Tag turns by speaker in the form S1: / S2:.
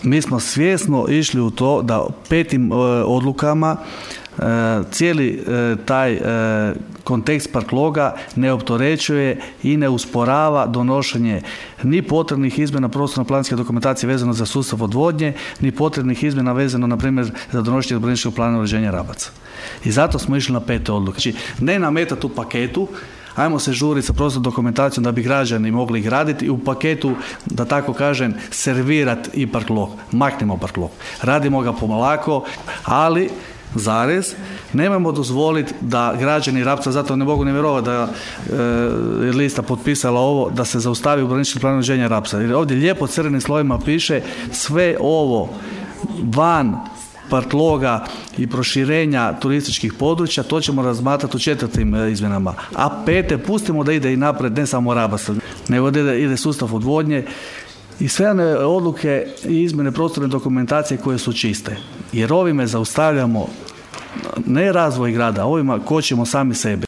S1: mi smo svjesno išli u to da 5. odlukama cijeli taj kontekst parkloga ne opterećuje i ne usporava donošenje ni potrebnih izmjena prostorno-planske dokumentacije vezano za sustav odvodnje, ni potrebnih izmjena vezano, na primjer, za donošenje urbanističkog plana uređenja Rabaca. I zato smo išli na 5. odluke. Znači, ne nametati u paketu, ajmo se žuriti sa prostornom dokumentacijom da bi građani mogli graditi i u paketu, da tako kažem, servirati i parklog. Maknimo parklog. Radimo ga pomolako, ali zarez, nemojmo dozvoliti da građani Rabca, zato ne mogu ne vjerovati da je lista potpisala ovo, da se zaustavi urbanistički plan uređenja Rabca. Jer ovdje lijepo crvenim slovima piše sve ovo van parkloga i proširenja turističkih područja, to ćemo razmatrati u 4. izmjenama. A 5. pustimo da ide i napred, ne samo Rabac, nego da ide sustav odvodnje i sve one odluke i izmjene prostorne dokumentacije koje su čiste. Jer ovime zaustavljamo ne razvoj grada, ovima kočimo sami sebe.